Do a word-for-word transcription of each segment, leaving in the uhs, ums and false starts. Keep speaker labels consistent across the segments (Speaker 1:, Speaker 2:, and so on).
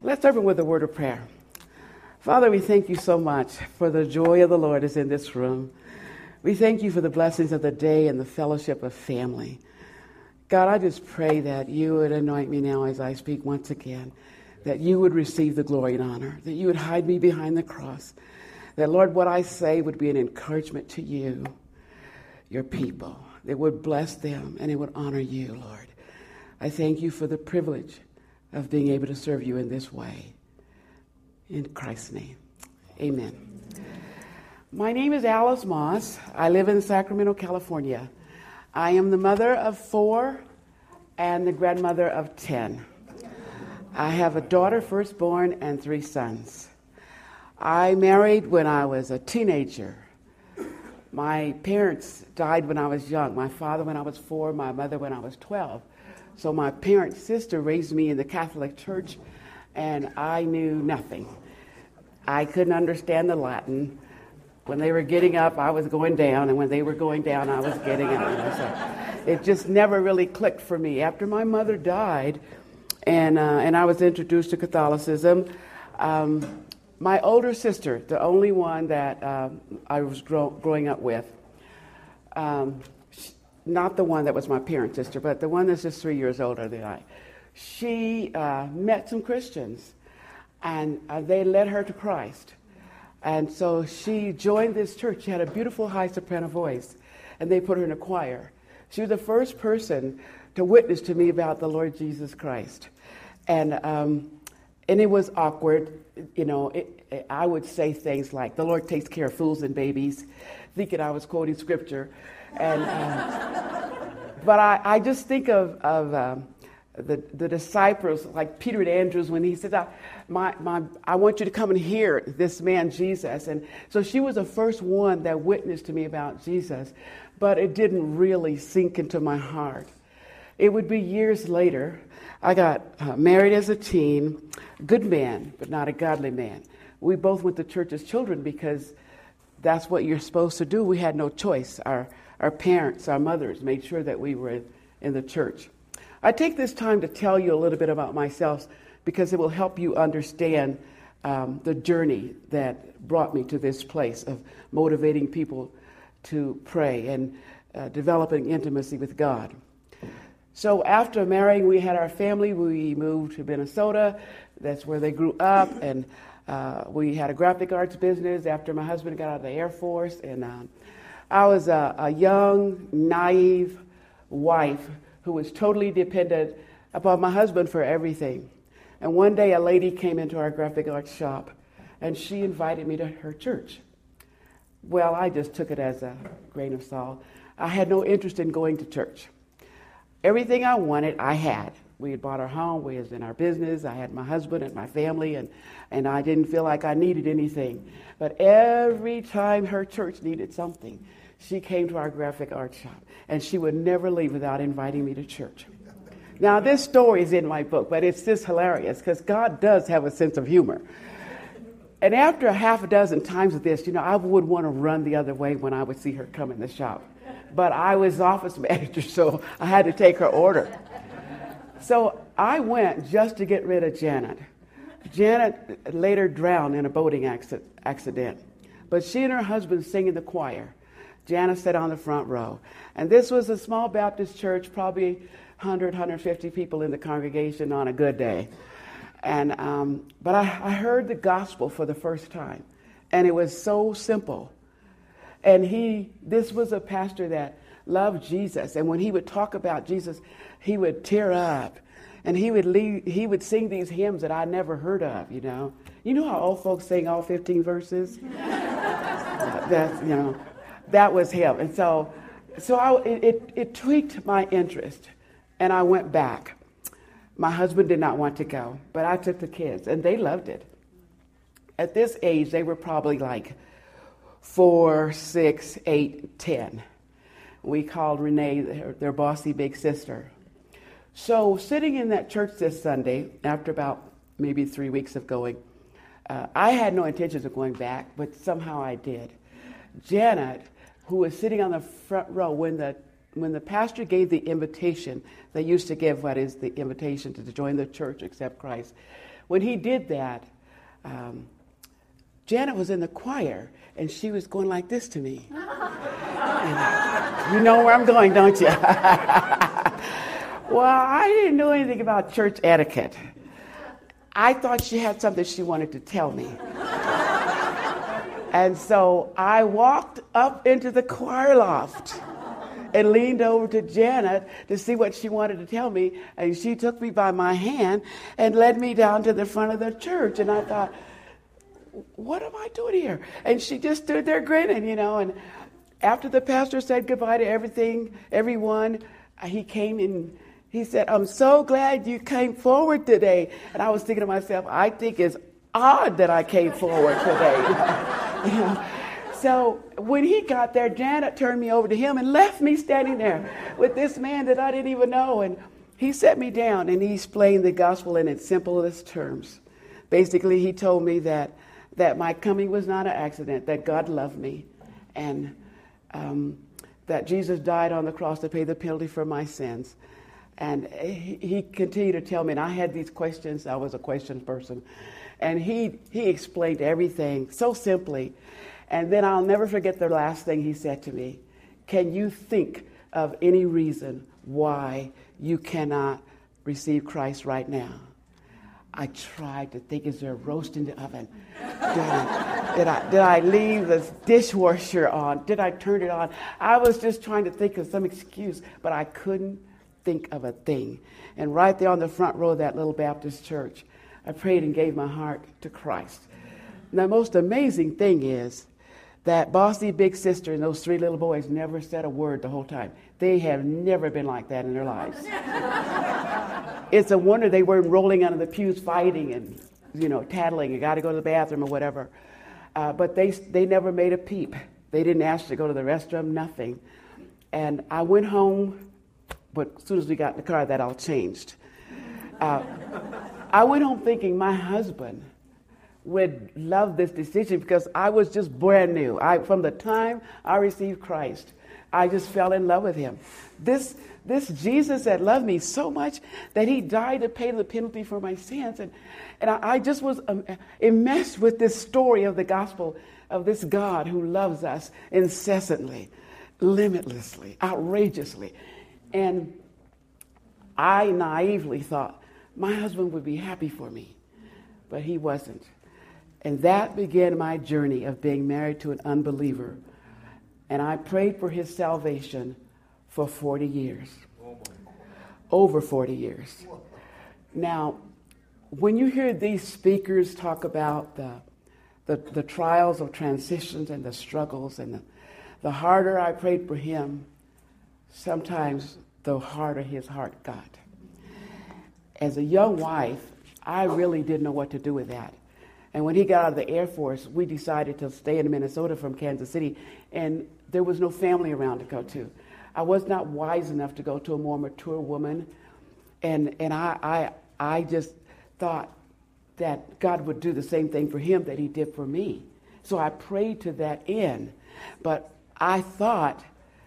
Speaker 1: Let's open with a word of prayer. Father, we thank you so much for the joy of the Lord is in this room. We thank you for the blessings of the day and the fellowship of family. God, I just pray that you would anoint me now as I speak once again, that you would receive the glory and honor, that you would hide me behind the cross, that, Lord, what I say would be an encouragement to you, your people, that would bless them and it would honor you, Lord. I thank you for the privilege of being able to serve you in this way. In Christ's name, amen. My name is Alice Moss. I live in Sacramento, California. I am the mother of four and the grandmother of ten. I have a daughter, firstborn, and three sons. I married when I was a teenager. My parents died when I was young. My father when I was four, my mother when I was twelve. So my parents' sister raised me in the Catholic Church, and I knew nothing. I couldn't understand the Latin. When they were getting up, I was going down, and when they were going down, I was getting up. So it just never really clicked for me. After my mother died, and uh, and I was introduced to Catholicism, um, my older sister, the only one that uh, I was grow- growing up with, um, not the one that was my parent sister, but the one that's just three years older than I. She uh, met some Christians, and uh, they led her to Christ. And so she joined this church. She had a beautiful high soprano voice, and they put her in a choir. She was the first person to witness to me about the Lord Jesus Christ. And um, and it was awkward. You know, it, it, I would say things like, the Lord takes care of fools and babies, thinking I was quoting scripture. And um, but I, I just think of of um, the the disciples like Peter and Andrews when he said, I, "My my, I want you to come and hear this man Jesus." And so she was the first one that witnessed to me about Jesus, but it didn't really sink into my heart. It would be years later. I got uh, married as a teen, good man, but not a godly man. We both went to church as children because that's what you're supposed to do. We had no choice. Our Our parents, our mothers, made sure that we were in the church. I take this time to tell you a little bit about myself because it will help you understand um, the journey that brought me to this place of motivating people to pray and uh, developing intimacy with God. So after marrying, we had our family. We moved to Minnesota. That's where they grew up. And uh, we had a graphic arts business after my husband got out of the Air Force. And um, I was a, a young, naive wife who was totally dependent upon my husband for everything. And one day a lady came into our graphic arts shop, and she invited me to her church. Well, I just took it as a grain of salt. I had no interest in going to church. Everything I wanted, I had. We had bought our home, we was in our business, I had my husband and my family, and, and I didn't feel like I needed anything. But every time her church needed something, she came to our graphic arts shop, and she would never leave without inviting me to church. Now, this story is in my book, but it's just hilarious because God does have a sense of humor. And after a half a dozen times of this, you know, I would want to run the other way when I would see her come in the shop. But I was office manager, so I had to take her order. So I went just to get rid of Janet. Janet later drowned in a boating accident. But she and her husband sang in the choir. Janet sat on the front row. And this was a small Baptist church, probably one hundred, one hundred fifty people in the congregation on a good day. And um, But I, I heard the gospel for the first time. And it was so simple. And he, this was a pastor that loved Jesus. And when he would talk about Jesus, he would tear up. And he would lead, he would sing these hymns that I never heard of, you know. You know how old folks sing all fifteen verses? That's, you know, that was him. And so so I, it, it tweaked my interest. And I went back. My husband did not want to go, but I took the kids, and they loved it. At this age, they were probably like four, six, eight, ten. We called Renee their, their bossy big sister. So sitting in that church this Sunday, after about maybe three weeks of going, uh, I had no intentions of going back, but somehow I did. Janet, who was sitting on the front row when the when the pastor gave the invitation, they used to give what is the invitation to join the church, accept Christ. when he did that, um, Janet was in the choir, and she was going like this to me. And you know where I'm going, don't you? Well, I didn't know anything about church etiquette. I thought she had something she wanted to tell me. And so I walked up into the choir loft and leaned over to Janet to see what she wanted to tell me. And she took me by my hand and led me down to the front of the church. And I thought, what am I doing here? And she just stood there grinning, you know. And after the pastor said goodbye to everything, everyone, he came in. He said, I'm so glad you came forward today. And I was thinking to myself, I think it's odd that I came forward today. You know? So when he got there, Janet turned me over to him and left me standing there with this man that I didn't even know. And he set me down and he explained the gospel in its simplest terms. Basically, he told me that, that my coming was not an accident, that God loved me, and um, that Jesus died on the cross to pay the penalty for my sins. And he, he continued to tell me, and I had these questions. I was a question person. And he, he explained everything so simply. And then I'll never forget the last thing he said to me. Can you think of any reason why you cannot receive Christ right now? I tried to think, is there a roast in the oven? Did I, did I, did I leave the dishwasher on? Did I turn it on? I was just trying to think of some excuse, but I couldn't think of a thing. And right there on the front row of that little Baptist church, I prayed and gave my heart to Christ. And the most amazing thing is that bossy big sister and those three little boys never said a word the whole time. They have never been like that in their lives. It's a wonder they weren't rolling under the pews fighting and, you know, tattling. You got to go to the bathroom or whatever. Uh, but they they never made a peep. They didn't ask to go to the restroom, nothing. And I went home, but as soon as we got in the car, that all changed. Uh, I went home thinking my husband would love this decision because I was just brand new. I, from the time I received Christ, I just fell in love with him. This this Jesus that loved me so much that he died to pay the penalty for my sins. And, and I, I just was um, immersed with this story of the gospel of this God who loves us incessantly, limitlessly, outrageously. And I naively thought my husband would be happy for me, but he wasn't. And that began my journey of being married to an unbeliever. And I prayed for his salvation for forty years. Over forty years. Now, when you hear these speakers talk about the, the, the trials of transitions and the struggles, and the, the harder I prayed for him, sometimes the harder his heart got. As a young wife, I really didn't know what to do with that. And when he got out of the Air Force, we decided to stay in Minnesota from Kansas City, and there was no family around to go to. I was not wise enough to go to a more mature woman, and and I I, I just thought that God would do the same thing for him that he did for me. So I prayed to that end, but I thought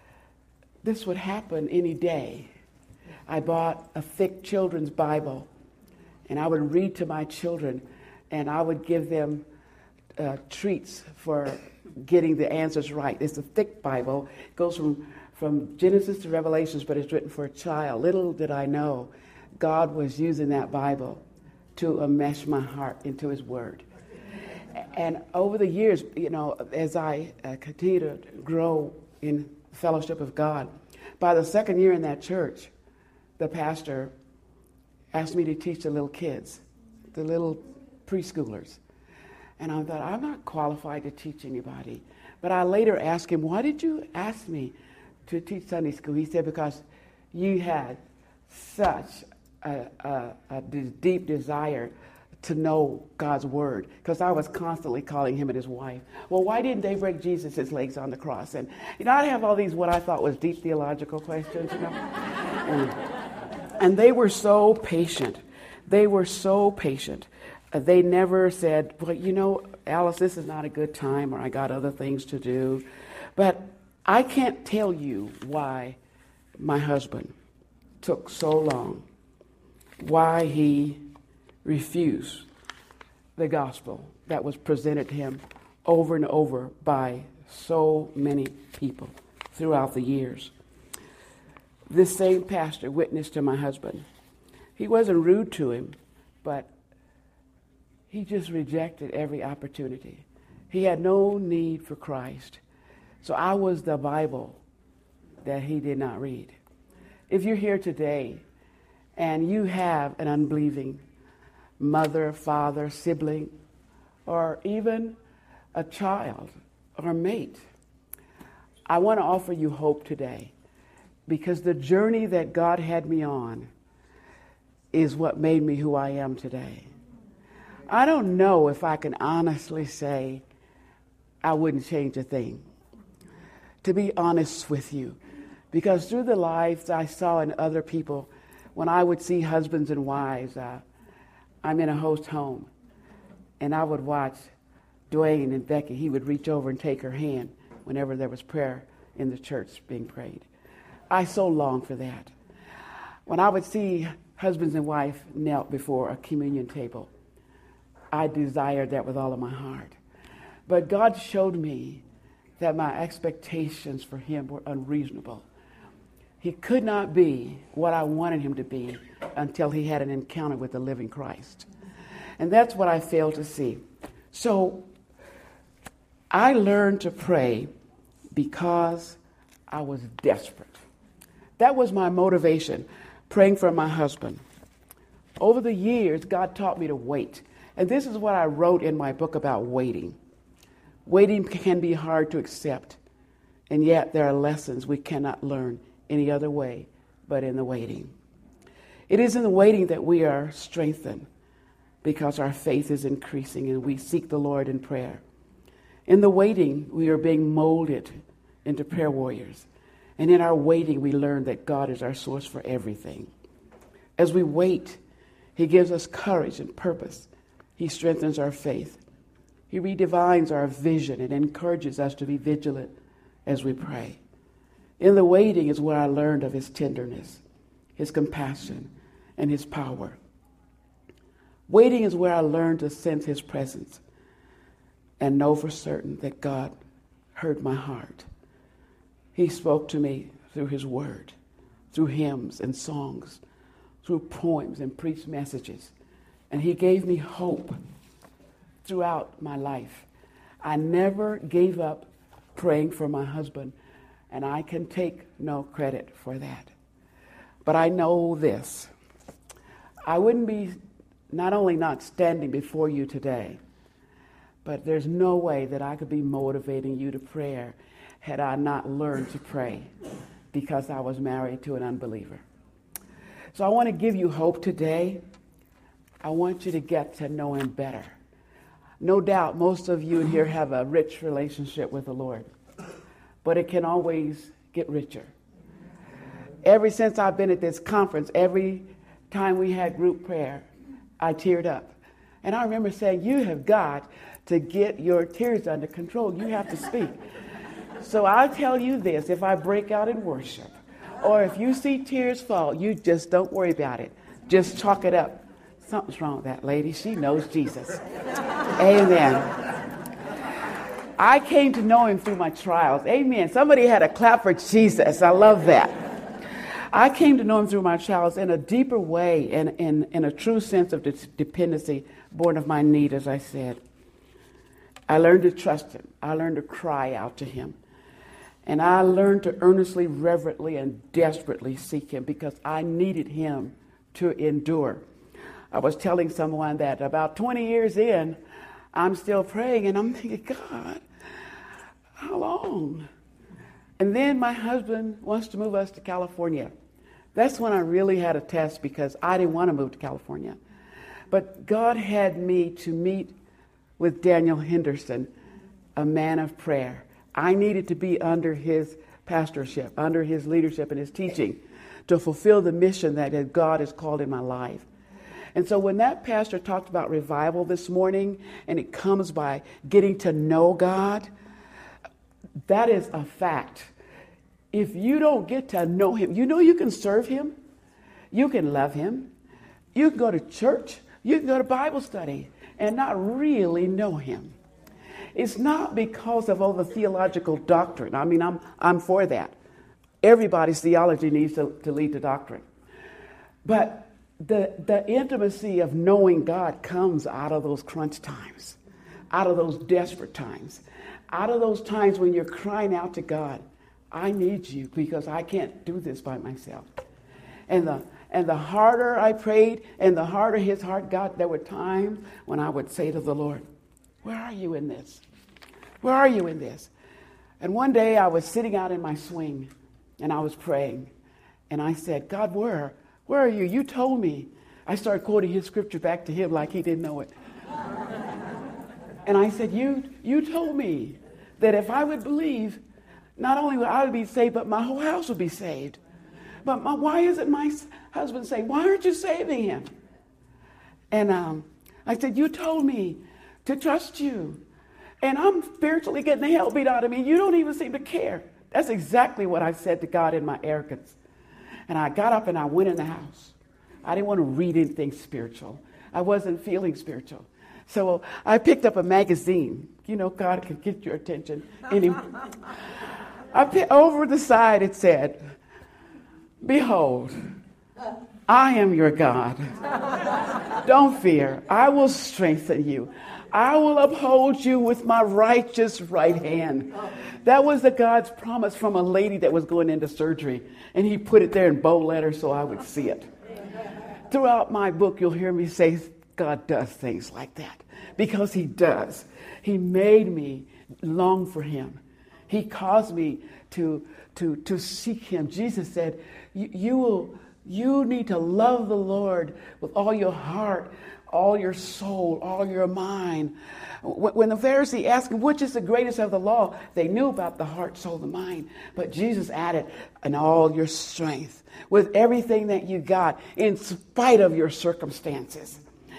Speaker 1: this would happen any day. I bought a thick children's Bible, and I would read to my children, and I would give them uh, treats for getting the answers right. It's a thick Bible. It goes from, from Genesis to Revelations, but it's written for a child. Little did I know God was using that Bible to enmesh my heart into his word. And over the years, you know, as I uh, continue to grow in fellowship of God, by the second year in that church, the pastor asked me to teach the little kids, the little preschoolers. And I thought, I'm not qualified to teach anybody. But I later asked him, why did you ask me to teach Sunday school? He said, because you had such a, a, a deep desire to know God's word, because I was constantly calling him and his wife. Well, why didn't they break Jesus' legs on the cross? And, you know, I'd have all these what I thought was deep theological questions, you know. and, and they were so patient. They were so patient. Uh, they never said, well, you know, Alice, this is not a good time, or I got other things to do. But I can't tell you why my husband took so long, why he refused the gospel that was presented to him over and over by so many people throughout the years. This same pastor witnessed to my husband. He wasn't rude to him, but he just rejected every opportunity. He had no need for Christ. So I was the Bible that he did not read. If you're here today and you have an unbelieving mother, father, sibling, or even a child or mate, I want to offer you hope today, because the journey that God had me on is what made me who I am today. I don't know if I can honestly say I wouldn't change a thing, to be honest with you, because through the lives I saw in other people, when I would see husbands and wives, uh, I'm in a host home, and I would watch Dwayne and Becky. He would reach over and take her hand whenever there was prayer in the church being prayed. I so longed for that. When I would see husbands and wife knelt before a communion table, I desired that with all of my heart. But God showed me that my expectations for him were unreasonable. He could not be what I wanted him to be until he had an encounter with the living Christ. And that's what I failed to see. So I learned to pray because I was desperate. That was my motivation, praying for my husband. Over the years, God taught me to wait. And this is what I wrote in my book about waiting. Waiting can be hard to accept, and yet there are lessons we cannot learn any other way but in the waiting. It is in the waiting that we are strengthened, because our faith is increasing and we seek the Lord in prayer. In the waiting, we are being molded into prayer warriors. And in our waiting, we learn that God is our source for everything. As we wait, he gives us courage and purpose. He strengthens our faith. He redefines our vision and encourages us to be vigilant as we pray. In the waiting is where I learned of his tenderness, his compassion, and his power. Waiting is where I learned to sense his presence and know for certain that God heard my heart. He spoke to me through his word, through hymns and songs, through poems and preached messages. And he gave me hope throughout my life. I never gave up praying for my husband, and I can take no credit for that. But I know this. I wouldn't be not only not standing before you today, but there's no way that I could be motivating you to prayer had I not learned to pray, because I was married to an unbeliever. So I want to give you hope today. I want you to get to know him better. No doubt most of you in here have a rich relationship with the Lord, but it can always get richer. Ever since I've been at this conference, every time we had group prayer, I teared up. And I remember saying, you have got to get your tears under control. You have to speak. So I'll tell you this, if I break out in worship, or if you see tears fall, you just don't worry about it. Just chalk it up. Something's wrong with that lady. She knows Jesus. Amen. I came to know him through my trials. Amen. Somebody had a clap for Jesus. I love that. I came to know him through my trials in a deeper way and in, in a true sense of dependency, born of my need, as I said. I learned to trust him. I learned to cry out to him. And I learned to earnestly, reverently, and desperately seek him, because I needed him to endure. I was telling someone that about twenty years in, I'm still praying, and I'm thinking, God, how long? And then my husband wants to move us to California. That's when I really had a test, because I didn't want to move to California. But God had me to meet with Daniel Henderson, a man of prayer. I needed to be under his pastorship, under his leadership and his teaching, to fulfill the mission that God has called in my life. And so when that pastor talked about revival this morning, and it comes by getting to know God, that is a fact. If you don't get to know him, you know you can serve him, you can love him, you can go to church, you can go to Bible study, and not really know him. It's not because of all the theological doctrine. I mean, I'm I'm for that. Everybody's theology needs to, to lead to doctrine. But the the intimacy of knowing God comes out of those crunch times, out of those desperate times, out of those times when you're crying out to God, I need you because I can't do this by myself. And the and the harder I prayed and the harder his heart got, there were times when I would say to the Lord, where are you in this? Where are you in this? And one day I was sitting out in my swing and I was praying. And I said, God, where? Where are you? You told me. I started quoting his scripture back to him like he didn't know it. And I said, you, you told me that if I would believe, not only would I be saved, but my whole house would be saved. But my, why isn't my husband saved? Why aren't you saving him? And um, I said, you told me to trust you. And I'm spiritually getting the hell beat out of me. You don't even seem to care. That's exactly what I said to God in my arrogance. And I got up and I went in the house. I didn't want to read anything spiritual. I wasn't feeling spiritual. So I picked up a magazine. You know, God can get your attention. Anyway, I picked, over the side it said, behold, I am your God. Don't fear. I will strengthen you. I will uphold you with my righteous right hand. That was the God's promise from a lady that was going into surgery. And he put it there in bold letters so I would see it. Throughout my book, you'll hear me say God does things like that. Because he does. He made me long for him. He caused me to, to, to seek him. Jesus said, you, you will, you need to love the Lord with all your heart, all your soul, all your mind. When the Pharisee asked him, which is the greatest of the law, they knew about the heart, soul, the mind. But Jesus added, and all your strength, with everything that you got, in spite of your circumstances.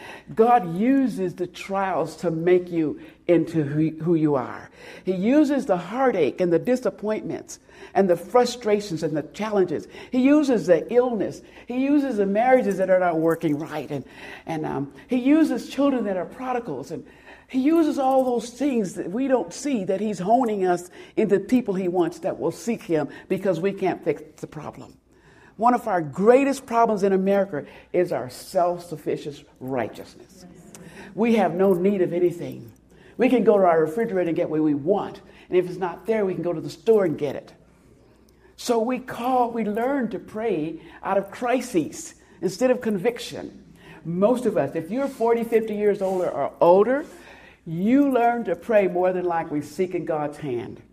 Speaker 1: God uses the trials to make you into who, who you are. He uses the heartache and the disappointments and the frustrations and the challenges. He uses the illness. He uses the marriages that are not working right. And, and um, he uses children that are prodigals. And he uses all those things that we don't see, that he's honing us into people he wants that will seek him because we can't fix the problem. One of our greatest problems in America is our self-sufficient righteousness. We have no need of anything. We can go to our refrigerator and get what we want. And if it's not there, we can go to the store and get it. So we call, we learn to pray out of crises instead of conviction. Most of us, if you're forty, fifty years older or older, you learn to pray more than likely seeking God's hand.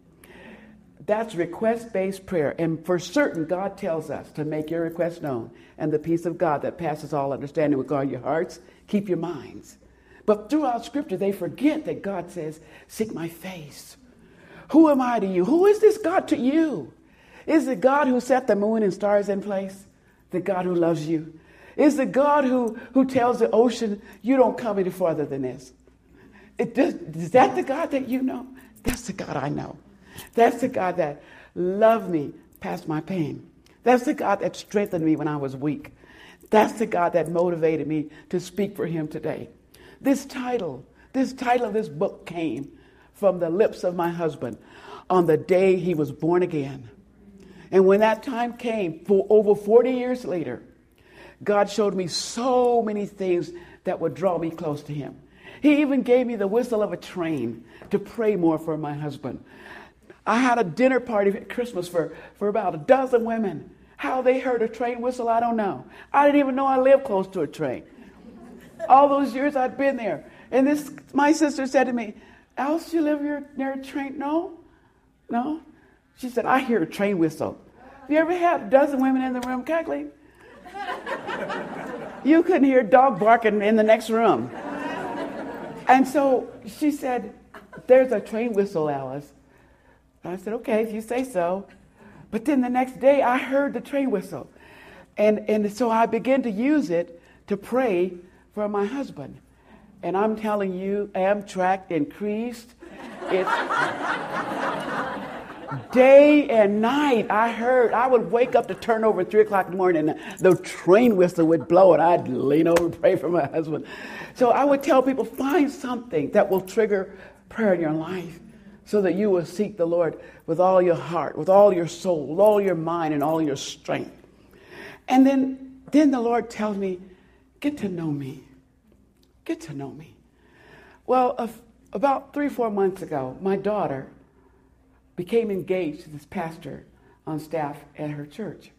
Speaker 1: That's request-based prayer. And for certain, God tells us to make your request known. And the peace of God that passes all understanding will guard your hearts, keep your minds. But throughout Scripture, they forget that God says, seek my face. Who am I to you? Who is this God to you? Is the God who set the moon and stars in place? The God who loves you? Is the God who, who tells the ocean, you don't come any farther than this? It does, is that the God that you know? That's the God I know. That's the God that loved me past my pain. That's the God that strengthened me when I was weak. That's the God that motivated me to speak for him today. This title, this title of this book came from the lips of my husband on the day he was born again. And when that time came, for over forty years later, God showed me so many things that would draw me close to him. He even gave me the whistle of a train to pray more for my husband. I had a dinner party at Christmas for, for about a dozen women. How they heard a train whistle, I don't know. I didn't even know I lived close to a train. All those years I'd been there. And this, my sister said to me, Alice, you live here near a train? No, no. She said, I hear a train whistle. Have you ever had a dozen women in the room cackling? You couldn't hear a dog barking in the next room. And so she said, there's a train whistle, Alice. I said, okay, if you say so. But then the next day, I heard the train whistle. And, and so I began to use it to pray for my husband. And I'm telling you, Amtrak increased its, Day and night, I heard, I would wake up to turn over at three o'clock in the morning and the train whistle would blow and I'd lean over and pray for my husband. So I would tell people, find something that will trigger prayer in your life so that you will seek the Lord with all your heart, with all your soul, with all your mind, and all your strength. And then, then the Lord tells me, get to know me. Get to know me. Well, uh, about three, four months ago, my daughter became engaged to this pastor on staff at her church.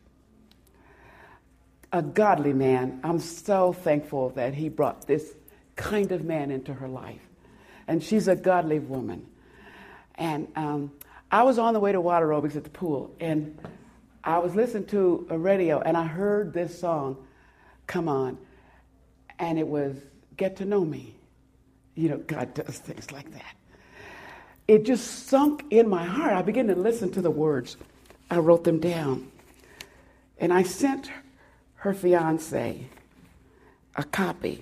Speaker 1: A godly man. I'm so thankful that he brought this kind of man into her life. And she's a godly woman. And um, I was on the way to water aerobics at the pool, and I was listening to a radio, and I heard this song come on, and it was Get to Know Me. You know, God does things like that. It just sunk in my heart. I began to listen to the words. I wrote them down. And I sent her fiance a copy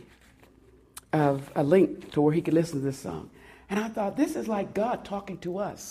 Speaker 1: of a link to where he could listen to this song. And I thought, this is like God talking to us.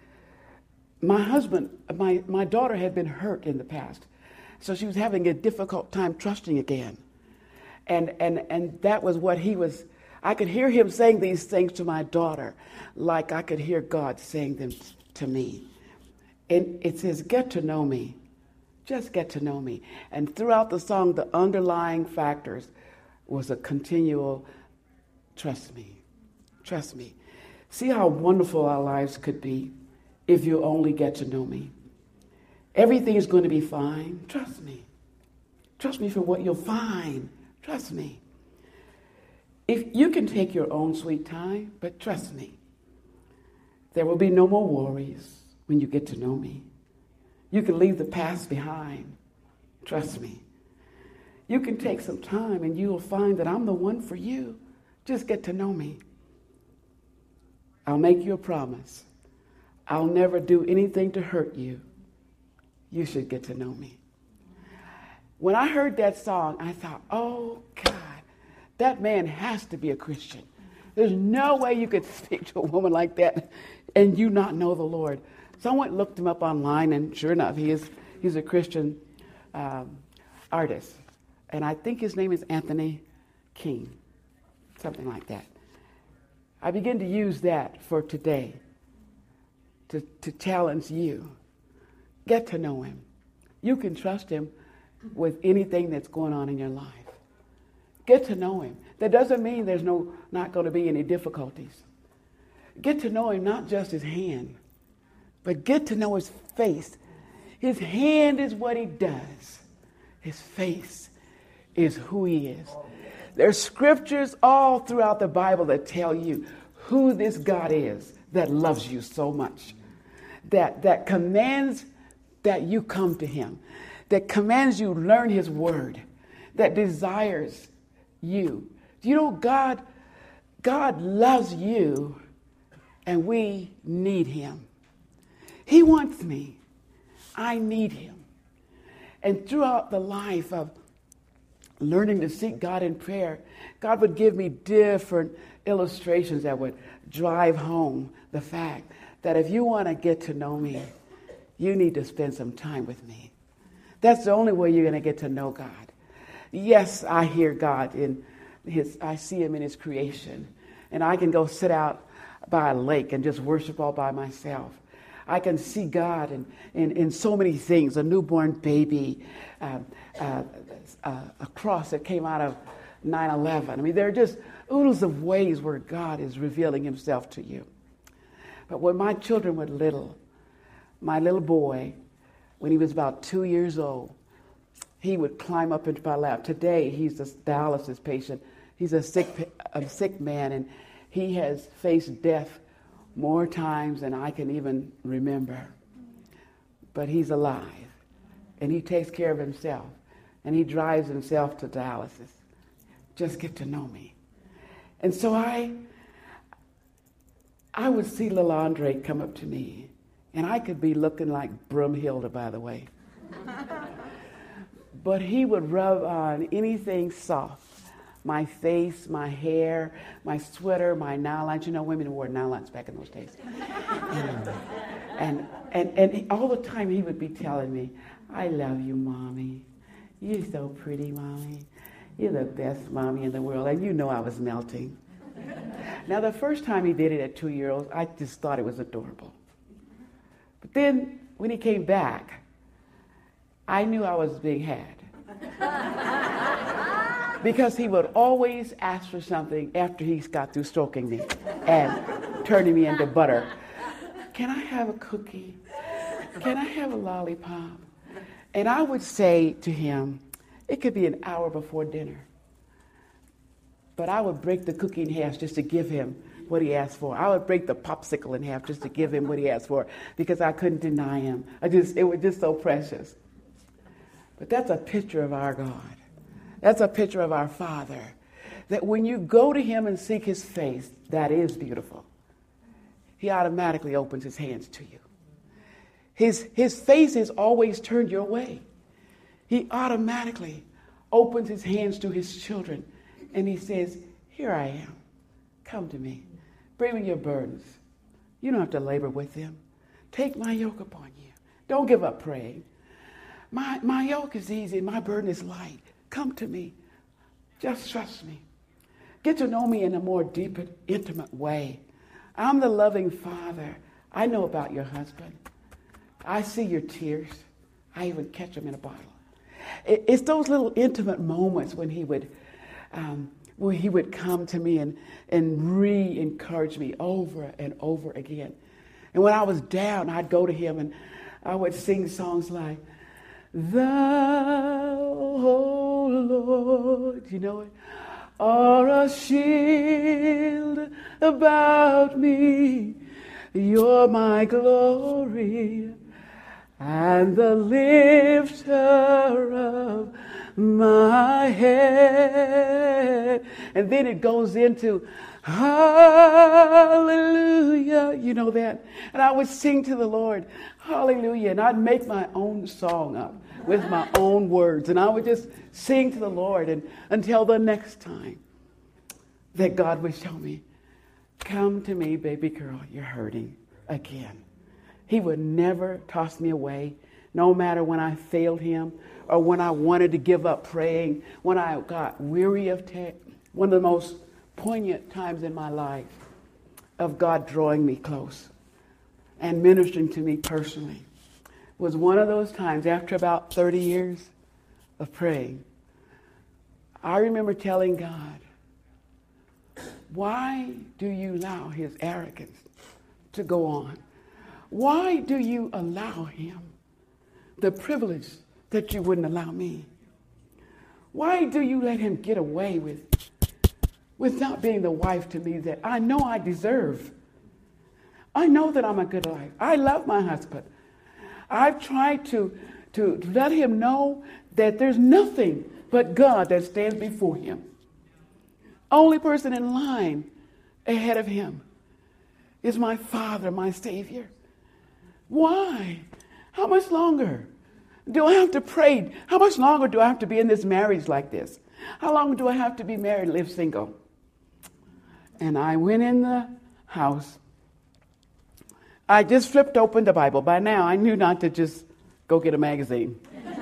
Speaker 1: My husband, my, my daughter had been hurt in the past. So she was having a difficult time trusting again. And, and, and that was what he was, I could hear him saying these things to my daughter like I could hear God saying them to me. And it says, get to know me. Just get to know me. And throughout the song, the underlying factors was a continual trust me. Trust me. See how wonderful our lives could be if you only get to know me. Everything is going to be fine. Trust me. Trust me for what you'll find. Trust me. If you can take your own sweet time, but trust me, there will be no more worries when you get to know me. You can leave the past behind. Trust me. You can take some time and you will find that I'm the one for you. Just get to know me. I'll make you a promise. I'll never do anything to hurt you. You should get to know me. When I heard that song, I thought, oh, God, that man has to be a Christian. There's no way you could speak to a woman like that and you not know the Lord. So I went and looked him up online, and sure enough, he is he's a Christian um, artist. And I think his name is Anthony King, something like that. I begin to use that for today to, to challenge you. Get to know him. You can trust him with anything that's going on in your life. Get to know him. That doesn't mean there's no not going to be any difficulties. Get to know him, not just his hand, but get to know his face. His hand is what he does. His face is who he is. There's scriptures all throughout the Bible that tell you who this God is that loves you so much, that, that commands that you come to him, that commands you learn his word, that desires you. Do you know God, God loves you and we need him. He wants me. I need him. And throughout the life of learning to seek God in prayer, God would give me different illustrations that would drive home the fact that if you want to get to know me, you need to spend some time with me. That's the only way you're going to get to know God. Yes, I hear God in his, I see him in his creation. And I can go sit out by a lake and just worship all by myself. I can see God in, in, in so many things, a newborn baby, uh, uh, uh, a cross that came out of nine eleven. I mean, there are just oodles of ways where God is revealing himself to you. But when my children were little, my little boy, when he was about two years old, he would climb up into my lap. Today, he's a dialysis patient. He's a sick, a sick man, and he has faced death more times than I can even remember. But he's alive, and he takes care of himself, and he drives himself to dialysis. Just get to know me. And so I, I would see little Andre come up to me, and I could be looking like Broomhilda, by the way. But he would rub on anything soft. My face, my hair, my sweater, my nylons. You know, women wore nylons back in those days. And, And, and, and he, all the time he would be telling me, I love you, Mommy. You're so pretty, Mommy. You're the best mommy in the world. And you know I was melting. Now, the first time he did it at two years old, I just thought it was adorable. But then when he came back, I knew I was being had. Because he would always ask for something after he got through stroking me and turning me into butter. Can I have a cookie? Can I have a lollipop? And I would say to him, it could be an hour before dinner. But I would break the cookie in half just to give him what he asked for. I would break the popsicle in half just to give him what he asked for because I couldn't deny him. I just, it was just so precious. But that's a picture of our God. That's a picture of our Father. That when you go to him and seek his face, that is beautiful. He automatically opens his hands to you. His, his face is always turned your way. He automatically opens his hands to his children and he says, here I am. Come to me. Bring me your burdens. You don't have to labor with them. Take my yoke upon you. Don't give up praying. My, my yoke is easy. My burden is light. Come to me. Just trust me. Get to know me in a more deeper, intimate way. I'm the loving Father. I know about your husband. I see your tears. I even catch them in a bottle. It, it's those little intimate moments when he would, um, when he would come to me and, and re-encourage me over and over again. And when I was down, I'd go to him and I would sing songs like, Thou, O Lord, you know it, are a shield about me. You're my glory and the lifter of my head. And then it goes into hallelujah, you know that. And I would sing to the Lord, hallelujah, and I'd make my own song up with my own words. And I would just sing to the Lord and until the next time that God would show me, come to me, baby girl, you're hurting again. He would never toss me away, no matter when I failed him or when I wanted to give up praying, when I got weary of te- one of the most poignant times in my life of God drawing me close and ministering to me personally was one of those times after about thirty years of praying. I remember telling God, why do you allow his arrogance to go on? Why do you allow him the privilege that you wouldn't allow me? Why do you let him get away with, with not being the wife to me that I know I deserve? I know that I'm a good wife. I love my husband. I've tried to, to let him know that there's nothing but God that stands before him. Only person in line ahead of him is my Father, my Savior. Why? How much longer do I have to pray? How much longer do I have to be in this marriage like this? How long do I have to be married and live single? And I went in the house. I just flipped open the Bible. By now, I knew not to just go get a magazine.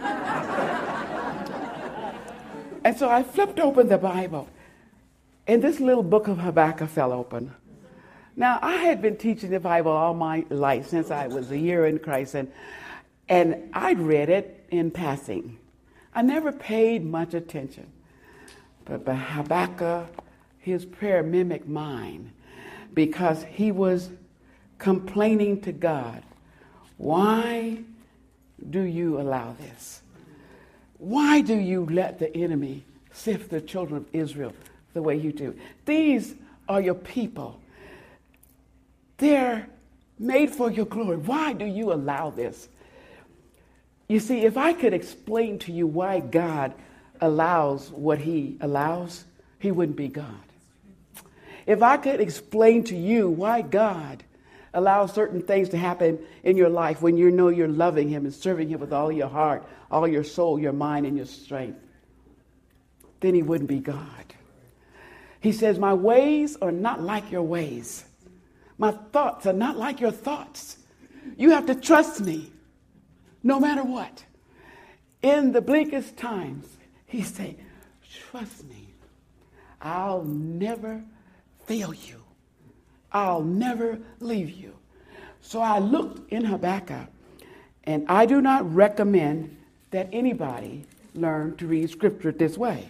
Speaker 1: And so I flipped open the Bible. And this little book of Habakkuk fell open. Now, I had been teaching the Bible all my life since I was a year in Christ, and, and I'd read it in passing. I never paid much attention. But by Habakkuk, his prayer mimicked mine because he was complaining to God, why do you allow this? Why do you let the enemy sift the children of Israel the way you do? These are your people. They're made for your glory. Why do you allow this? You see, if I could explain to you why God allows what he allows, he wouldn't be God. If I could explain to you why God allows certain things to happen in your life when you know you're loving him and serving him with all your heart, all your soul, your mind, and your strength, then he wouldn't be God. He says, my ways are not like your ways. My thoughts are not like your thoughts. You have to trust me no matter what. In the bleakest times, he said, trust me. I'll never fail you. I'll never leave you. So I looked in Habakkuk, and I do not recommend that anybody learn to read scripture this way.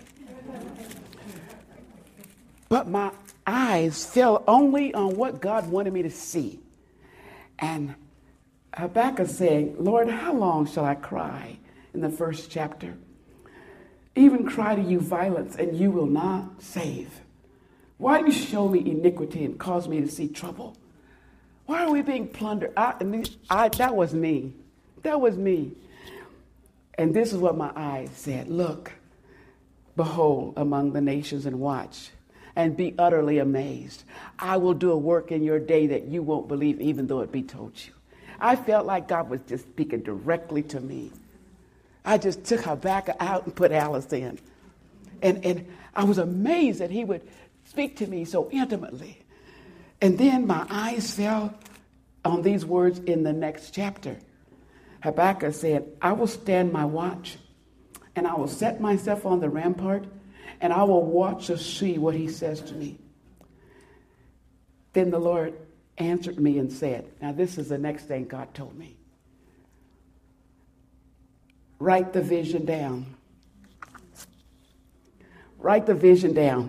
Speaker 1: But my eyes fell only on what God wanted me to see. And Habakkuk saying, Lord, how long shall I cry? In the first chapter. Even cry to you violence, and you will not save. Why do you show me iniquity and cause me to see trouble? Why are we being plundered? I, I mean, I, that was me. That was me. And this is what my eyes said. Look, behold among the nations and watch, and be utterly amazed. I will do a work in your day that you won't believe, even though it be told you. I felt like God was just speaking directly to me. I just took Habakkuk out and put Alice in. And, and I was amazed that he would speak to me so intimately. And then my eyes fell on these words in the next chapter. Habakkuk said, I will stand my watch, and I will set myself on the rampart, and I will watch to see what he says to me. Then the Lord answered me and said, now this is the next thing God told me. Write the vision down. Write the vision down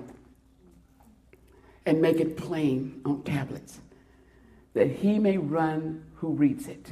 Speaker 1: and make it plain on tablets, that he may run who reads it.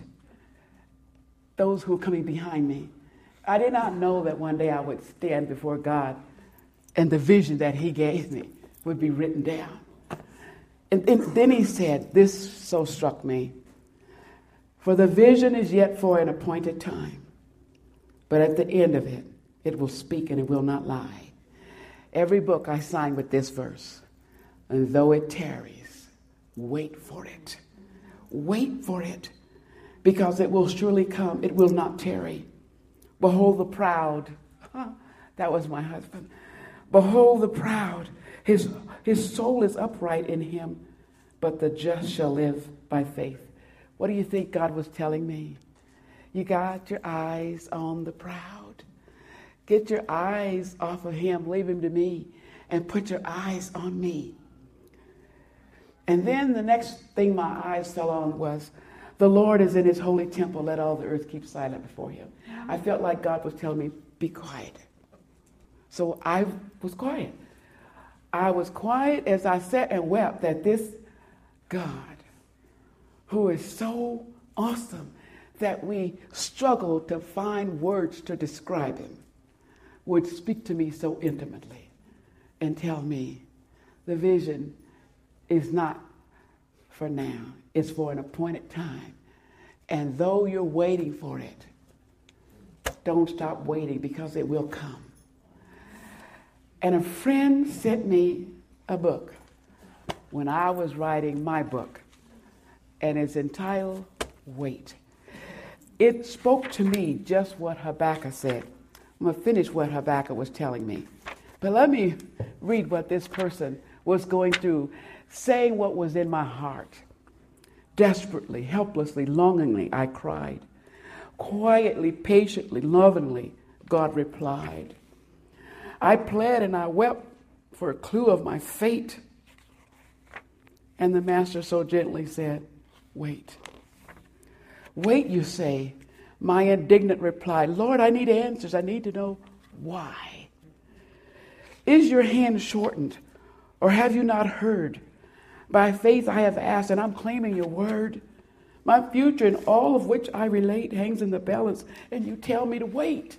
Speaker 1: Those who are coming behind me. I did not know that one day I would stand before God and the vision that he gave me would be written down. And, and then he said, this so struck me, for the vision is yet for an appointed time, but at the end of it, it will speak and it will not lie. Every book I sign with this verse, and though it tarries, wait for it. Wait for it, because it will surely come. It will not tarry. Behold the proud. That was my husband. Behold the proud. His, his soul is upright in him, but the just shall live by faith. What do you think God was telling me? You got your eyes on the proud. Get your eyes off of him, leave him to me, and put your eyes on me. And then the next thing my eyes fell on was, the Lord is in his holy temple, let all the earth keep silent before him. I felt like God was telling me, be quiet. So I was quiet. I was quiet as I sat and wept that this God, who is so awesome that we struggle to find words to describe him, would speak to me so intimately and tell me the vision is not for now. It's for an appointed time. And though you're waiting for it, don't stop waiting, because it will come. And a friend sent me a book when I was writing my book, and it's entitled Wait. It spoke to me just what Habakkuk said. I'm going to finish what Habakkuk was telling me. But let me read what this person was going through, saying what was in my heart. Desperately, helplessly, longingly, I cried. Quietly, patiently, lovingly, God replied. I pled and I wept for a clue of my fate. And the master so gently said, wait. Wait, you say. My indignant reply, Lord, I need answers. I need to know why. Is your hand shortened, or have you not heard? By faith I have asked, and I'm claiming your word. My future and all of which I relate hangs in the balance, and you tell me to wait.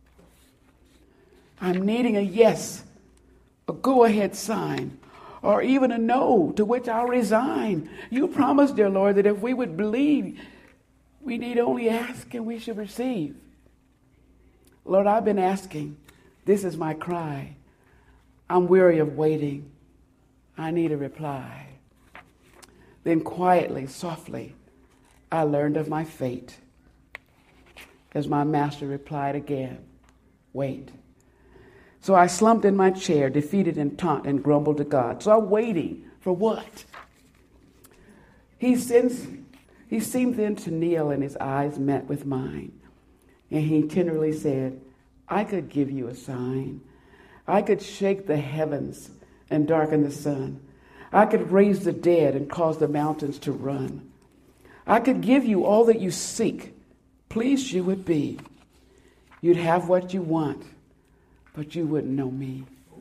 Speaker 1: I'm needing a yes, a go-ahead sign, or even a no, to which I'll resign. You promised, dear Lord, that if we would believe, we need only ask and we should receive. Lord, I've been asking. This is my cry. I'm weary of waiting. I need a reply. Then quietly, softly, I learned of my fate. As my master replied again, wait. So I slumped in my chair, defeated and taunt and grumbled to God. So I'm waiting for what? He sends He seemed then to kneel, and his eyes met with mine. And he tenderly said, I could give you a sign. I could shake the heavens and darken the sun. I could raise the dead and cause the mountains to run. I could give you all that you seek. Pleased you would be. You'd have what you want, but you wouldn't know me.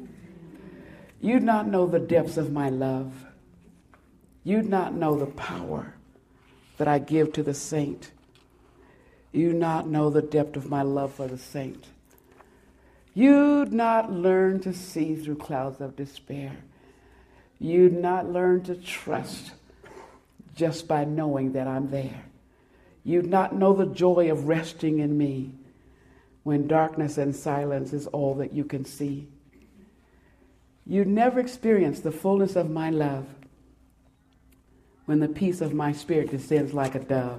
Speaker 1: You'd not know the depths of my love. You'd not know the power that I give to the saint. You'd not know the depth of my love for the saint. You'd not learn to see through clouds of despair. You'd not learn to trust just by knowing that I'm there. You'd not know the joy of resting in me when darkness and silence is all that you can see. You'd never experience the fullness of my love when the peace of my spirit descends like a dove.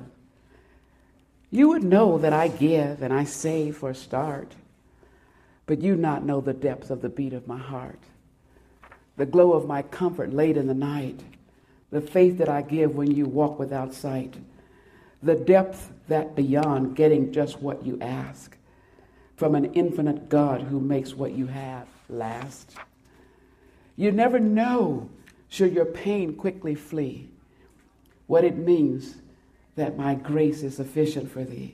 Speaker 1: You would know that I give and I save for a start, but you'd not know the depths of the beat of my heart, the glow of my comfort late in the night, the faith that I give when you walk without sight, the depth that beyond getting just what you ask from an infinite God who makes what you have last. You never know, should your pain quickly flee, what it means that my grace is sufficient for thee.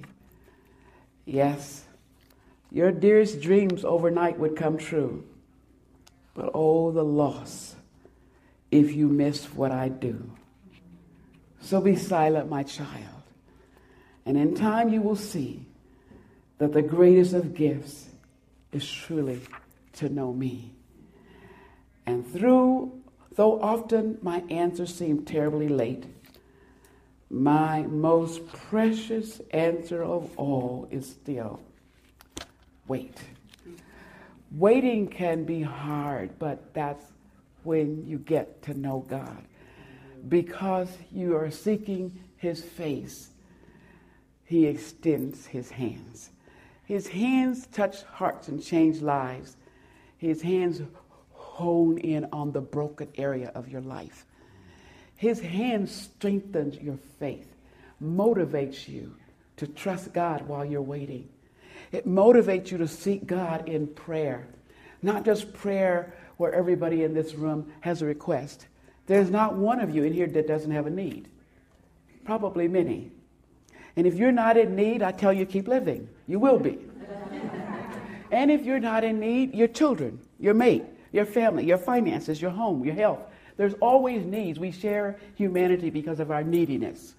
Speaker 1: Yes, your dearest dreams overnight would come true, but oh, the loss if you miss what I do. So be silent, my child, and in time you will see that the greatest of gifts is truly to know me. And through, though often my answers seem terribly late, my most precious answer of all is still, wait. Waiting can be hard, but that's when you get to know God. Because you are seeking his face, he extends his hands. His hands touch hearts and change lives. His hands hone in on the broken area of your life. His hand strengthens your faith, motivates you to trust God while you're waiting. It motivates you to seek God in prayer, not just prayer where everybody in this room has a request. There's not one of you in here that doesn't have a need. Probably many. And if you're not in need, I tell you, keep living. You will be. And if you're not in need, your children, your mate, your family, your finances, your home, your health. There's always needs. We share humanity because of our neediness.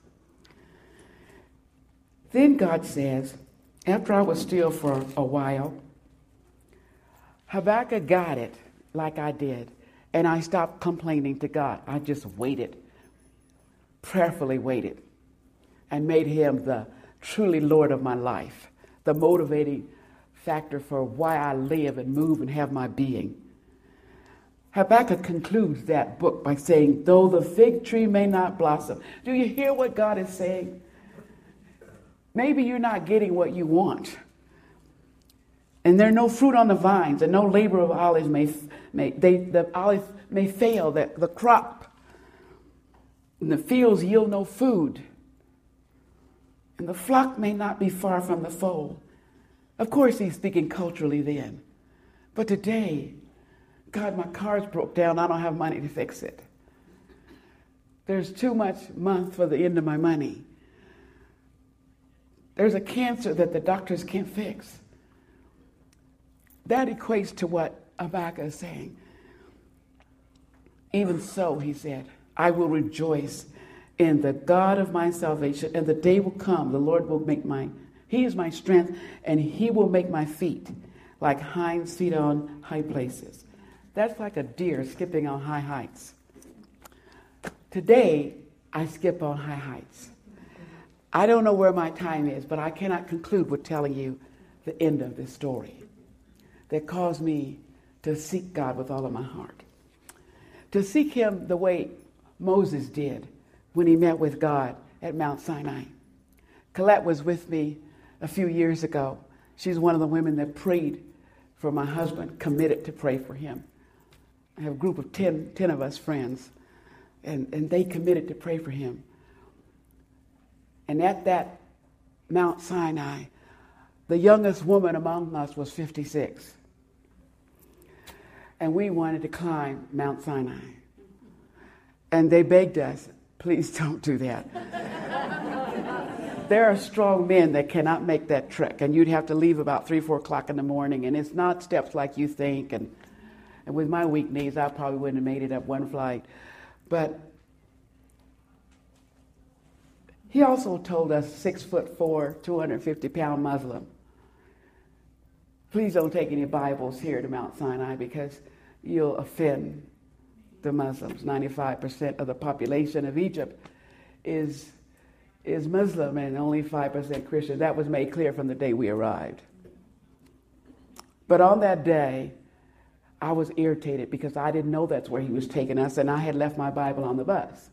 Speaker 1: Then God says, after I was still for a while, Habakkuk got it like I did. And I stopped complaining to God. I just waited, prayerfully waited, and made him the truly Lord of my life, the motivating factor for why I live and move and have my being. Habakkuk concludes that book by saying, though the fig tree may not blossom. Do you hear what God is saying? Maybe you're not getting what you want. And there's no fruit on the vines, and no labor of olives may, may they, the olive may fail, the, the crop and the fields yield no food. And the flock may not be far from the fold. Of course, he's speaking culturally then. But today, God, my car's broke down. I don't have money to fix it. There's too much month for the end of my money. There's a cancer that the doctors can't fix. That equates to what Habakkuk is saying. Even so, he said, I will rejoice in the God of my salvation, and the day will come, the Lord will make my, he is my strength, and he will make my feet like hinds feet on high places. That's like a deer skipping on high heights. Today, I skip on high heights. I don't know where my time is, but I cannot conclude with telling you the end of this story that caused me to seek God with all of my heart. To seek him the way Moses did when he met with God at Mount Sinai. Colette was with me a few years ago. She's one of the women that prayed for my husband, committed to pray for him. I have a group of ten, ten of us friends, and, and they committed to pray for him. And at that Mount Sinai, the youngest woman among us was fifty-six. And we wanted to climb Mount Sinai. And they begged us, please don't do that. There are strong men that cannot make that trek, and you'd have to leave about three, four o'clock in the morning, and it's not steps like you think. And, and with my weak knees, I probably wouldn't have made it up one flight. But he also told us, six foot four, two hundred fifty pound Muslim, please don't take any Bibles here to Mount Sinai because you'll offend the Muslims. ninety-five percent of the population of Egypt is is Muslim and only five percent Christian. That was made clear from the day we arrived. But on that day, I was irritated because I didn't know that's where he was taking us, and I had left my Bible on the bus.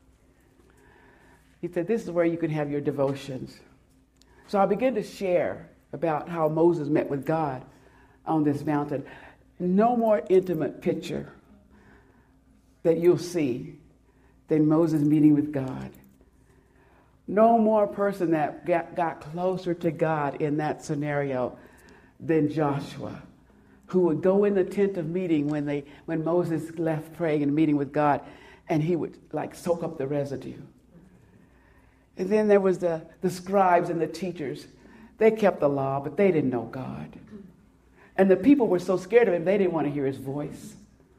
Speaker 1: He said, this is where you can have your devotions. So I began to share about how Moses met with God on this mountain. No more intimate picture that you'll see than Moses meeting with God. No more person that got, got closer to God in that scenario than Joshua, who would go in the tent of meeting when they when Moses left praying and meeting with God, and he would like soak up the residue. And then there was the, the scribes and the teachers. They kept the law, but they didn't know God. And the people were so scared of him, they didn't want to hear his voice.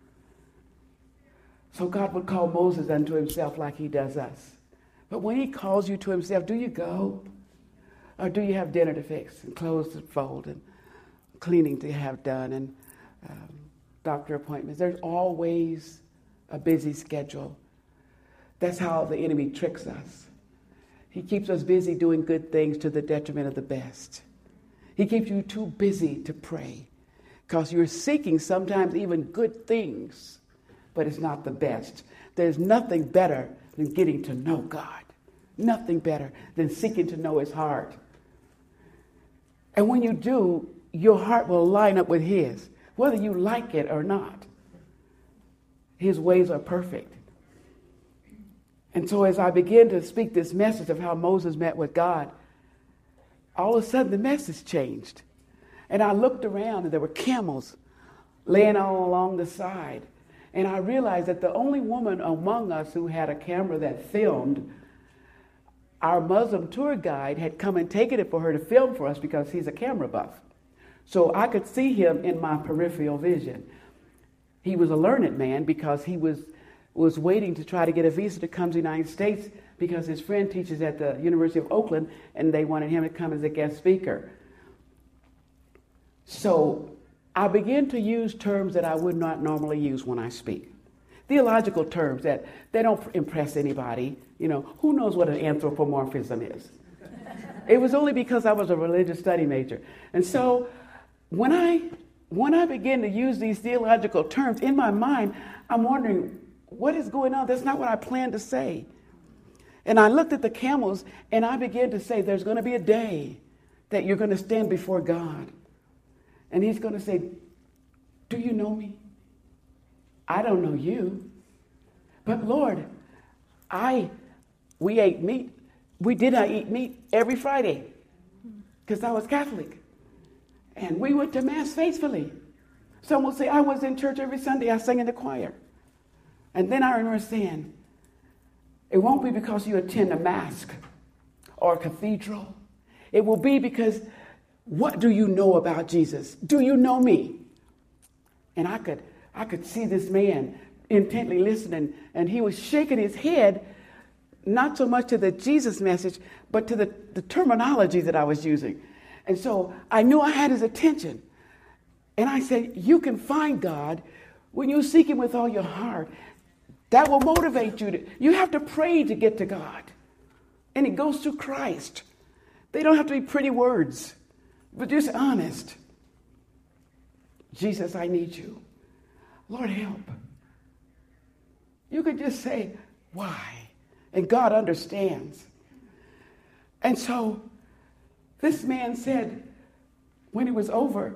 Speaker 1: So God would call Moses unto himself like he does us. But when he calls you to himself, do you go? Or do you have dinner to fix and clothes to fold and cleaning to have done and um, doctor appointments? There's always a busy schedule. That's how the enemy tricks us. He keeps us busy doing good things to the detriment of the best. He keeps you too busy to pray because you're seeking sometimes even good things, but it's not the best. There's nothing better than getting to know God. Nothing better than seeking to know his heart. And when you do, your heart will line up with his, whether you like it or not. His ways are perfect. And so as I began to speak this message of how Moses met with God, all of a sudden the message changed. And I looked around and there were camels laying all along the side. And I realized that the only woman among us who had a camera that filmed, our Muslim tour guide had come and taken it for her to film for us because he's a camera buff. So I could see him in my peripheral vision. He was a learned man because he was, was waiting to try to get a visa to come to the United States because his friend teaches at the University of Oakland and they wanted him to come as a guest speaker. So I begin to use terms that I would not normally use when I speak. Theological terms that they don't impress anybody. You know, who knows what an anthropomorphism is? It was only because I was a religious study major. And so when I when I begin to use these theological terms, in my mind, I'm wondering, what is going on? That's not what I planned to say. And I looked at the camels and I began to say, there's going to be a day that you're going to stand before God. And he's going to say, do you know me? I don't know you. But Lord, I, we ate meat. We did not eat meat every Friday because I was Catholic. And we went to Mass faithfully. Some will say, I was in church every Sunday. I sang in the choir. And then I remember saying, it won't be because you attend a Mass or a cathedral. It will be because what do you know about Jesus? Do you know me? And I could I could see this man intently listening, and he was shaking his head, not so much to the Jesus message, but to the, the terminology that I was using. And so I knew I had his attention. And I said, you can find God when you seek him with all your heart. That will motivate you. To, you have to pray to get to God. And it goes through Christ. They don't have to be pretty words, but just honest. Jesus, I need you. Lord, help. You could just say, why? And God understands. And so this man said, when it was over,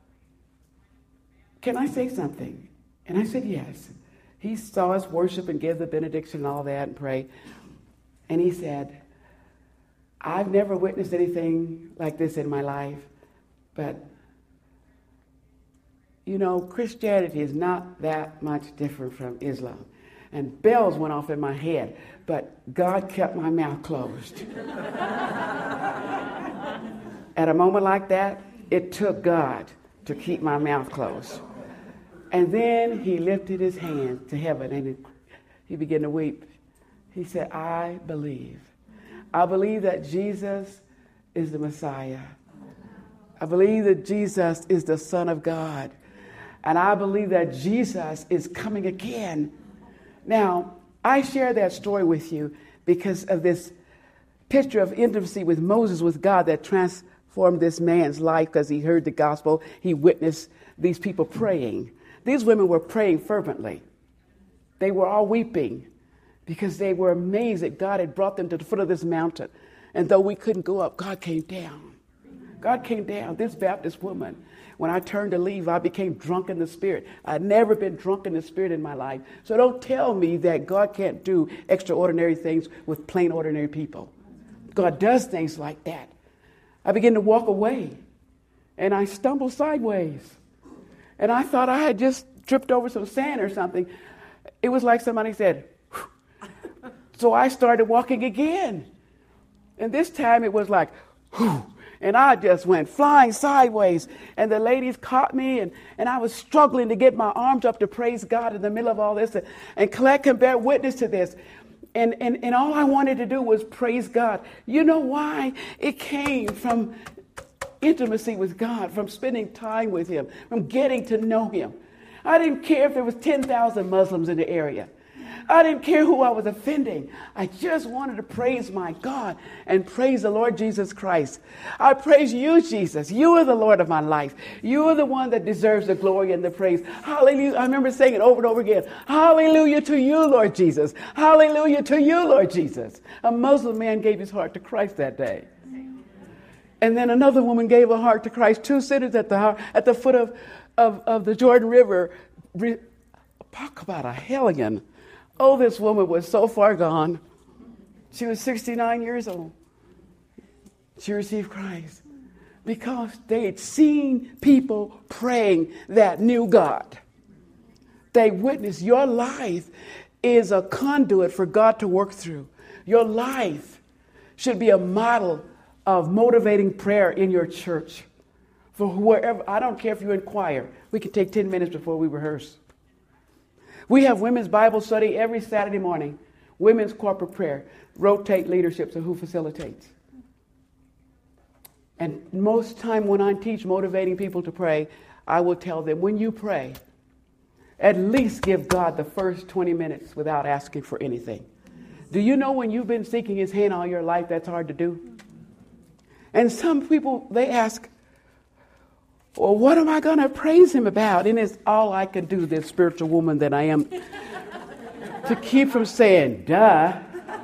Speaker 1: can I say something? And I said, yes. He saw us worship and give the benediction and all that and pray. And he said, I've never witnessed anything like this in my life, but you know, Christianity is not that much different from Islam. And bells went off in my head, but God kept my mouth closed. At a moment like that, it took God to keep my mouth closed. And then he lifted his hand to heaven and he, he began to weep. He said, I believe. I believe that Jesus is the Messiah. I believe that Jesus is the Son of God. And I believe that Jesus is coming again. Now, I share that story with you because of this picture of intimacy with Moses, with God, that transformed this man's life because he heard the gospel. He witnessed these people praying. These women were praying fervently. They were all weeping because they were amazed that God had brought them to the foot of this mountain. And though we couldn't go up, God came down. God came down. This Baptist woman, when I turned to leave, I became drunk in the Spirit. I'd never been drunk in the Spirit in my life. So don't tell me that God can't do extraordinary things with plain ordinary people. God does things like that. I began to walk away, and I stumbled sideways. And I thought I had just tripped over some sand or something. It was like somebody said, whew. So I started walking again. And this time it was like, whew. And I just went flying sideways. And the ladies caught me, and, and I was struggling to get my arms up to praise God in the middle of all this. And, and Colette can bear witness to this. And, and, and all I wanted to do was praise God. You know why? It came from intimacy with God, from spending time with him, from getting to know him. I didn't care if there was ten thousand Muslims in the area. I didn't care who I was offending. I just wanted to praise my God and praise the Lord Jesus Christ. I praise you, Jesus. You are the Lord of my life. You are the one that deserves the glory and the praise. Hallelujah. I remember saying it over and over again. Hallelujah to you, Lord Jesus. Hallelujah to you, Lord Jesus. A Muslim man gave his heart to Christ that day. And then another woman gave her heart to Christ. Two sitters at the at the foot of, of, of the Jordan River. Re, talk about a hellion. Oh, this woman was so far gone. She was sixty-nine years old. She received Christ because they had seen people praying that knew God. They witnessed your life is a conduit for God to work through. Your life should be a model of motivating prayer in your church. For wherever, I don't care if you inquire. We can take ten minutes before we rehearse. We have women's Bible study every Saturday morning. Women's corporate prayer. Rotate leaderships and who facilitates. And most time when I teach motivating people to pray, I will tell them, when you pray, at least give God the first twenty minutes without asking for anything. Do you know when you've been seeking his hand all your life, that's hard to do? And some people, they ask, well, what am I going to praise him about? And it's all I can do, this spiritual woman that I am, to keep from saying, duh.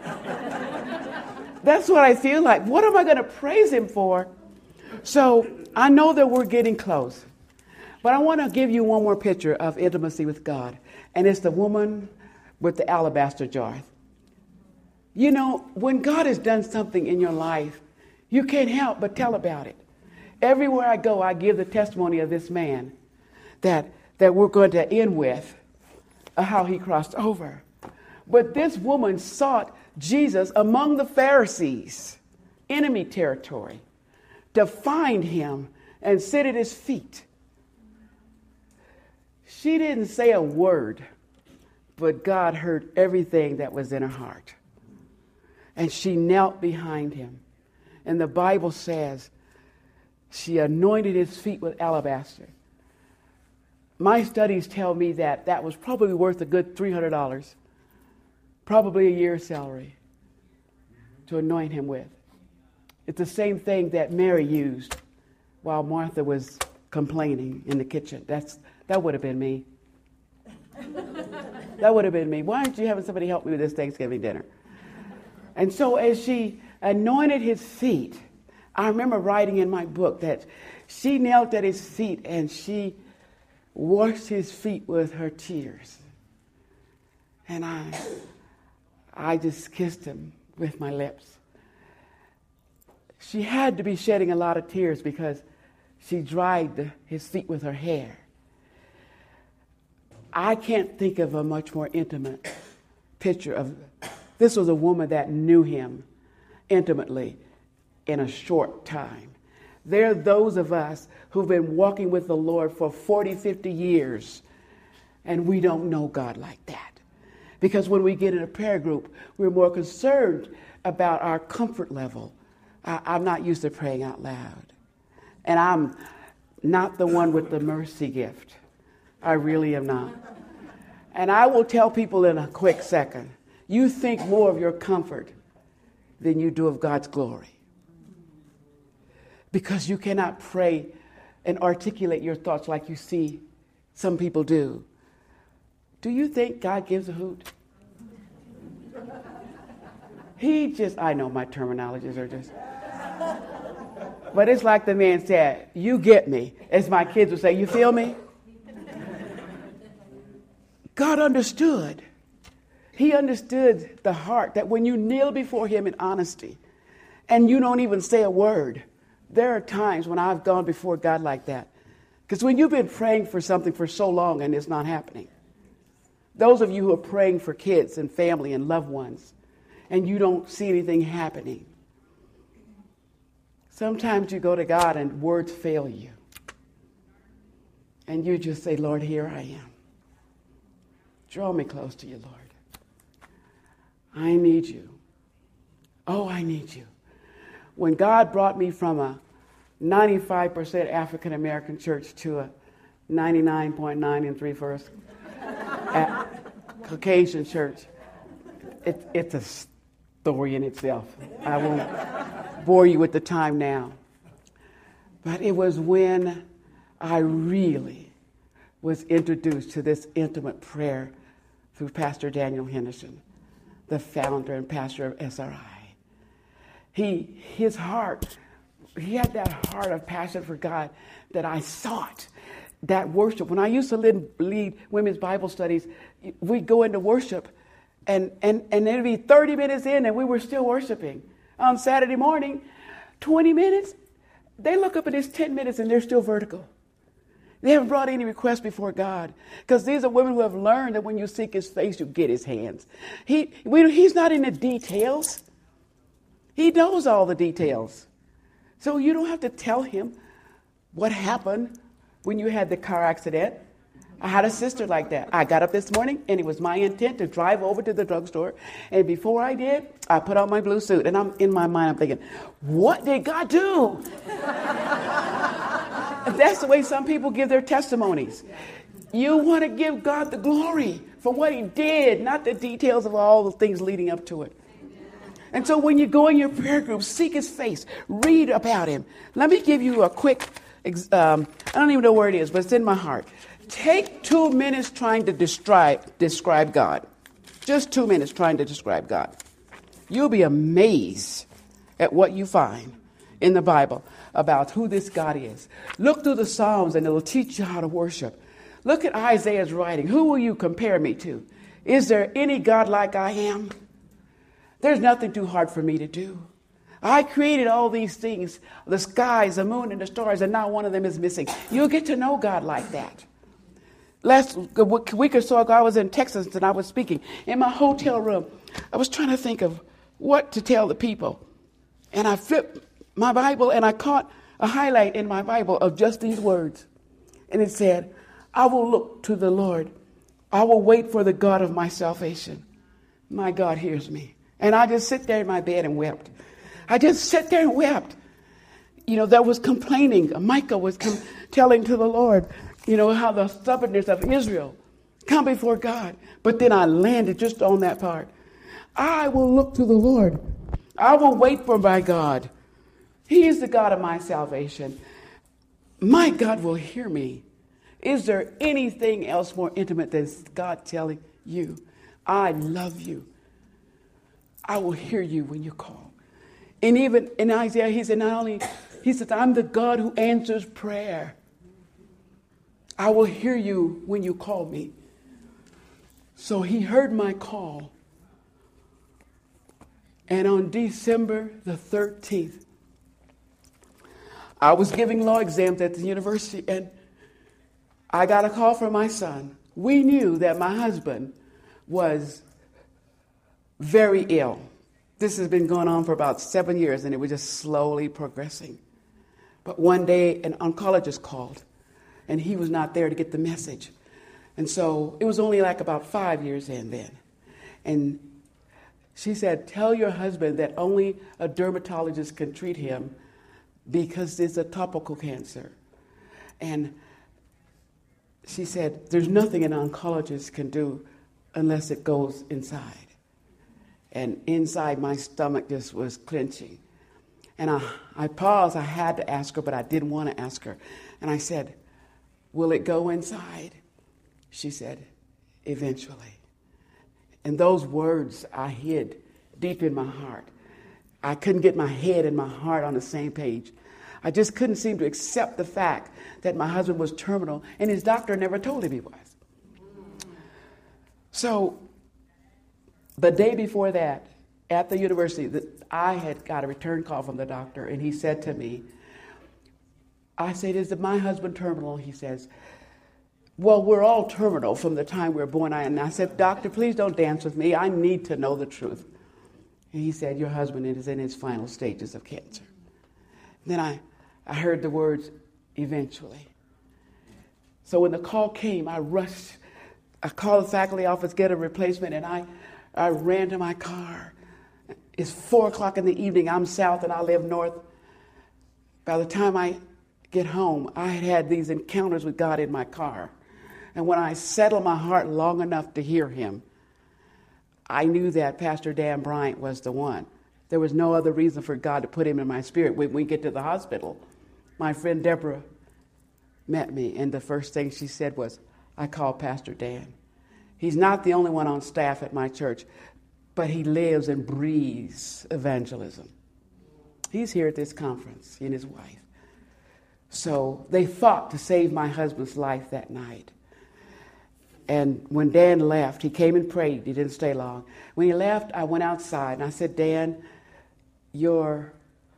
Speaker 1: That's what I feel like. What am I going to praise him for? So I know that we're getting close. But I want to give you one more picture of intimacy with God. And it's the woman with the alabaster jar. You know, when God has done something in your life, you can't help but tell about it. Everywhere I go, I give the testimony of this man that, that we're going to end with, uh, how he crossed over. But this woman sought Jesus among the Pharisees, enemy territory, to find him and sit at his feet. She didn't say a word, but God heard everything that was in her heart. And she knelt behind him. And the Bible says she anointed his feet with alabaster. My studies tell me that that was probably worth a good three hundred dollars, probably a year's salary to anoint him with. It's the same thing that Mary used while Martha was complaining in the kitchen. That's that would have been me. That would have been me. Why aren't you having somebody help me with this Thanksgiving dinner? And so as she anointed his feet, I remember writing in my book that she knelt at his feet and she washed his feet with her tears. And I, I just kissed him with my lips. she had to be shedding a lot of tears because she dried the, his feet with her hair. I can't think of a much more intimate picture of, this was a woman that knew him intimately in a short time. There are those of us who've been walking with the Lord for forty, fifty years, and we don't know God like that. Because when we get in a prayer group, we're more concerned about our comfort level. I, I'm not used to praying out loud. And I'm not the one with the mercy gift. I really am not. And I will tell people in a quick second, you think more of your comfort than you do of God's glory. Because you cannot pray and articulate your thoughts like you see some people do. Do you think God gives a hoot? He just, I know my terminologies are just, but it's like the man said, you get me. As my kids would say, you feel me? God understood. He understood the heart that when you kneel before him in honesty and you don't even say a word, there are times when I've gone before God like that. Because when you've been praying for something for so long and it's not happening, those of you who are praying for kids and family and loved ones, and you don't see anything happening, sometimes you go to God and words fail you. And you just say, Lord, here I am. Draw me close to you, Lord. I need you. Oh, I need you. When God brought me from a ninety-five percent African American church to a ninety-nine point nine and three-fourths Caucasian church, it, it's a story in itself. I won't bore you with the time now. But it was when I really was introduced to this intimate prayer through Pastor Daniel Henderson, the founder and pastor of S R I. He, his heart, he had that heart of passion for God that I sought, that worship. When I used to lead, lead women's Bible studies, we'd go into worship, and, and, and it'd be thirty minutes in, and we were still worshiping. On Saturday morning, twenty minutes, they look up at this ten minutes, and they're still vertical. They haven't brought any requests before God, because these are women who have learned that when you seek his face, you get his hands. He, we, he's not in the details. He knows all the details. So you don't have to tell him what happened when you had the car accident. I had a sister like that. I got up this morning, and it was my intent to drive over to the drugstore. And before I did, I put on my blue suit. And I'm in my mind, I'm thinking, what did God do? That's the way some people give their testimonies. You want to give God the glory for what he did, not the details of all the things leading up to it. And so when you go in your prayer group, seek his face, read about him. Let me give you a quick, um, I don't even know where it is, but it's in my heart. Take two minutes trying to describe, describe God. Just two minutes trying to describe God. You'll be amazed at what you find in the Bible about who this God is. Look through the Psalms and it'll teach you how to worship. Look at Isaiah's writing. Who will you compare me to? Is there any God like I am? There's nothing too hard for me to do. I created all these things, the skies, the moon, and the stars, and not one of them is missing. You'll get to know God like that. Last week or so ago, I was in Texas and I was speaking in my hotel room. I was trying to think of what to tell the people. And I flipped my Bible and I caught a highlight in my Bible of just these words. And it said, I will look to the Lord. I will wait for the God of my salvation. My God hears me. And I just sit there in my bed and wept. I just sat there and wept. You know, there was complaining. Micah was com- telling to the Lord, you know, how the stubbornness of Israel come before God. But then I landed just on that part. I will look to the Lord. I will wait for my God. He is the God of my salvation. My God will hear me. Is there anything else more intimate than God telling you, I love you? I will hear you when you call. And even in Isaiah, he said, not only, he says, I'm the God who answers prayer. I will hear you when you call me. So he heard my call. And on December the thirteenth, I was giving law exams at the university, and I got a call from my son. We knew that my husband was very ill. This has been going on for about seven years, and it was just slowly progressing. But one day, an oncologist called, and he was not there to get the message. And so it was only like about five years in then. And she said, tell your husband that only a dermatologist can treat him because it's a topical cancer. And she said, there's nothing an oncologist can do unless it goes inside. And inside my stomach just was clenching. And I, I paused. I had to ask her, but I didn't want to ask her. And I said, will it go inside? She said, eventually. And those words I hid deep in my heart. I couldn't get my head and my heart on the same page. I just couldn't seem to accept the fact that my husband was terminal, and his doctor never told him he was. So the day before that, at the university, that I had got a return call from the doctor, and he said to me, I said, is my husband terminal? He says, well, we're all terminal from the time we were born. And I said, doctor, please don't dance with me. I need to know the truth. And he said, your husband is in his final stages of cancer. Then I, I heard the words, eventually. So when the call came, I rushed. I called the faculty office, get a replacement, and I, I ran to my car. It's four o'clock in the evening. I'm south and I live north. By the time I get home, I had had these encounters with God in my car. And when I settled my heart long enough to hear him, I knew that Pastor Dan Bryant was the one. There was no other reason for God to put him in my spirit. When we get to the hospital, my friend Deborah met me, and the first thing she said was, I called Pastor Dan. He's not the only one on staff at my church, but he lives and breathes evangelism. He's here at this conference, he and his wife. So they fought to save my husband's life that night. And when Dan left, he came and prayed. He didn't stay long. When he left, I went outside and I said, Dan, your,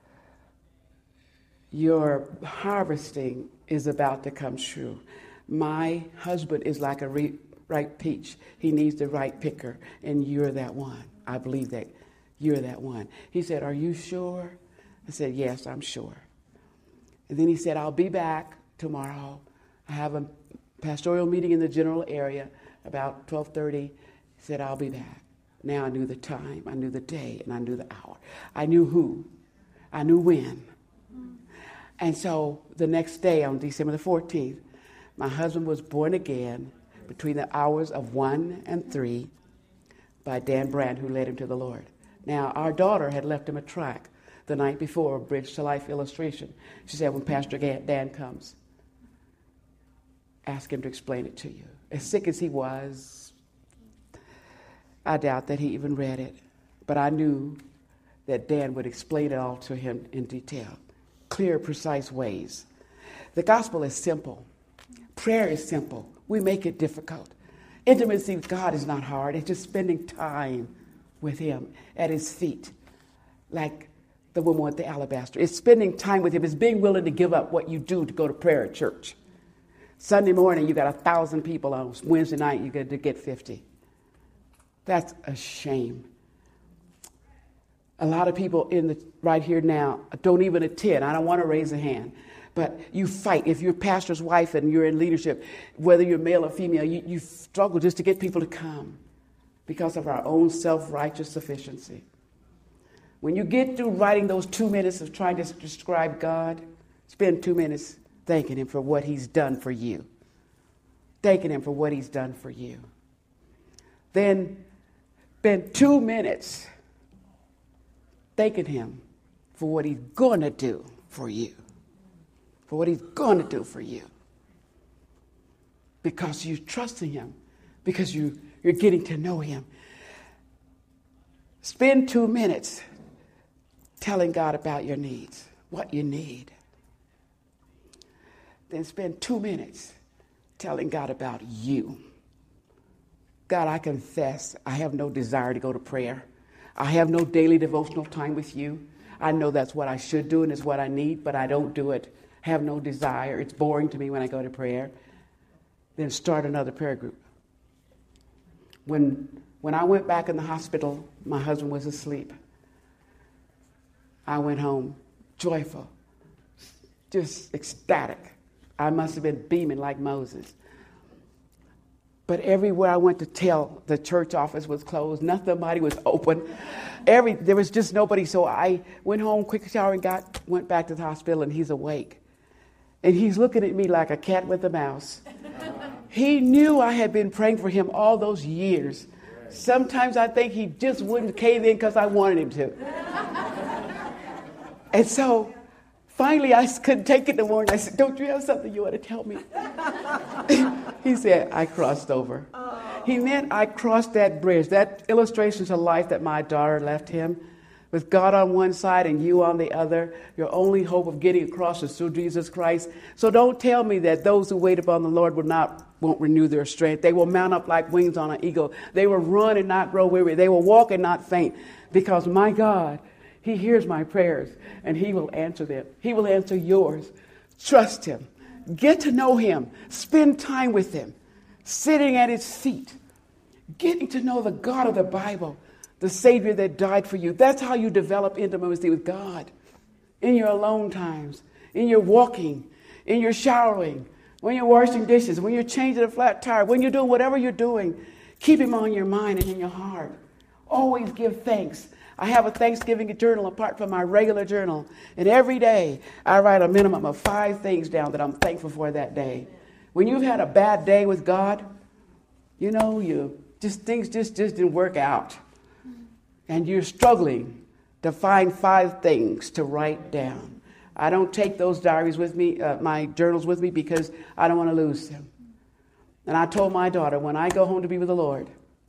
Speaker 1: your harvesting is about to come true. My husband is like a re- ripe peach. He needs the right picker, and you're that one. I believe that you're that one. He said, are you sure? I said, yes, I'm sure. And then he said, I'll be back tomorrow. I have a pastoral meeting in the general area about twelve thirty. He said, I'll be back. Now I knew the time, I knew the day, and I knew the hour. I knew who. I knew when. And so the next day, on December the fourteenth, my husband was born again between the hours of one and three by Dan Brand, who led him to the Lord. Now, our daughter had left him a tract the night before, a Bridge to Life illustration. She said, when Pastor Dan comes, ask him to explain it to you. As sick as he was, I doubt that he even read it. But I knew that Dan would explain it all to him in detail. Clear, precise ways. The gospel is simple. Prayer is simple. We make it difficult. Intimacy with God is not hard. It's just spending time with him at his feet, like the woman with the alabaster. It's spending time with him. It's being willing to give up what you do to go to prayer at church. Sunday morning, you got a thousand people. On Wednesday night, you get to get fifty. That's a shame. A lot of people in the right here now don't even attend. I don't want to raise a hand, but you fight. If you're a pastor's wife and you're in leadership, whether you're male or female, you, you struggle just to get people to come because of our own self-righteous sufficiency. When you get through writing those two minutes of trying to describe God, spend two minutes thanking him for what he's done for you. Thanking him for what he's done for you. Then spend two minutes thanking him for what he's going to do for you. For what he's going to do for you. Because you're trusting him. Because you, you're getting to know him. Spend two minutes telling God about your needs, what you need. Then spend two minutes telling God about you. God, I confess I have no desire to go to prayer. I have no daily devotional time with you. I know that's what I should do and it's what I need, but I don't do it. Have no desire. It's boring to me when I go to prayer. Then start another prayer group. When, when I went back in the hospital, my husband was asleep. I went home joyful, just ecstatic. I must have been beaming like Moses. But everywhere I went to tell, the church office was closed. Nobody was open. Every there was just nobody. So I went home, quick shower, and got went back to the hospital. And he's awake, and he's looking at me like a cat with a mouse. He knew I had been praying for him all those years. Sometimes I think he just wouldn't cave in because I wanted him to. And so finally, I couldn't take it no more. And I said, "Don't you have something you want to tell me?" He said, "I crossed over." Oh. He meant I crossed that bridge. That illustration to life that my daughter left him, with God on one side and you on the other. Your only hope of getting across is through Jesus Christ. So don't tell me that those who wait upon the Lord will not won't renew their strength. They will mount up like wings on an eagle. They will run and not grow weary. They will walk and not faint. Because my God, He hears my prayers, and He will answer them. He will answer yours. Trust Him. Get to know Him. Spend time with Him. Sitting at His feet. Getting to know the God of the Bible, the Savior that died for you. That's how you develop intimacy with God. In your alone times, in your walking, in your showering, when you're washing dishes, when you're changing a flat tire, when you're doing whatever you're doing, keep Him on your mind and in your heart. Always give thanks. I have a Thanksgiving journal apart from my regular journal. And every day I write a minimum of five things down that I'm thankful for that day. When you've had a bad day with God, you know, you just things just, just didn't work out. And you're struggling to find five things to write down. I don't take those diaries with me, uh, my journals with me, because I don't want to lose them. And I told my daughter, when I go home to be with the Lord,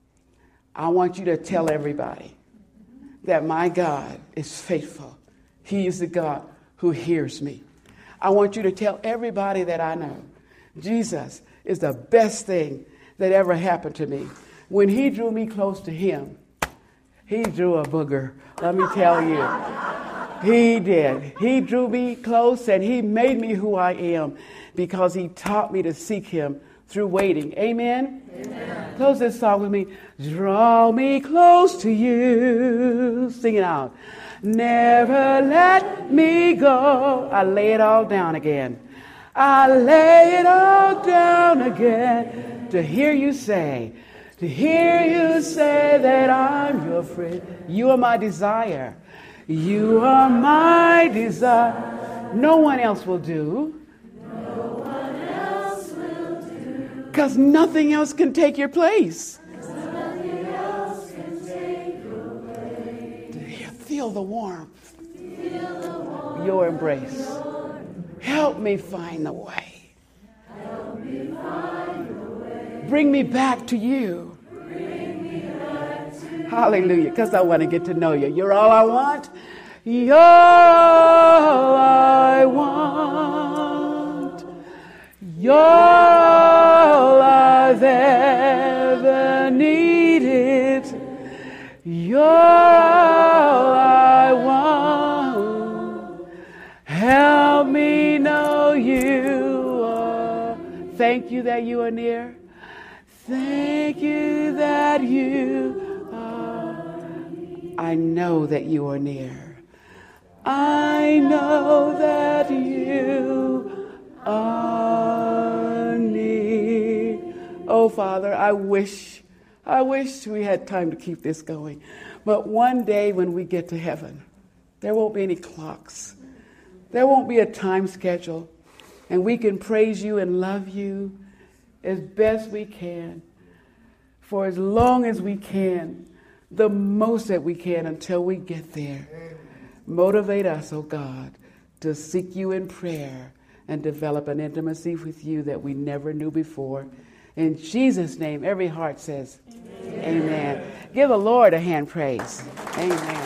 Speaker 1: I want you to tell everybody that my God is faithful. He is the God who hears me. I want you to tell everybody that I know, Jesus is the best thing that ever happened to me. When He drew me close to Him, He drew a booger. Let me tell you. He did. He drew me close and He made me who I am because He taught me to seek Him through waiting. Amen? Amen. Close this song with me. Draw me close to you. Sing it out. Never let me go. I lay it all down again. I lay it all down again to hear you say, to hear you say that I'm your friend. You are my desire. You are my desire. No one else will do.
Speaker 2: No one else will do.
Speaker 1: Because nothing else can take your place.
Speaker 2: Nothing else can take your place.
Speaker 1: Feel the warmth.
Speaker 2: Feel the warmth.
Speaker 1: Your embrace. Help me find the way.
Speaker 2: Help me find the way.
Speaker 1: Bring me back to you.
Speaker 2: Bring me back to you.
Speaker 1: Hallelujah. Because I want to get to know you. You're all I want. You're all I want. You're all I've ever needed. You're all I want. Help me know you are. Thank you that you are near. Thank you that you are. I know that you are near. I know that you are near. Oh, Father, I wish, I wish we had time to keep this going. But one day when we get to heaven, there won't be any clocks. There won't be a time schedule. And we can praise you and love you as best we can, for as long as we can, the most that we can until we get there. Motivate us, oh God, to seek you in prayer and develop an intimacy with you that we never knew before. In Jesus' name, every heart says, Amen. Amen. Give the Lord a hand praise. Amen.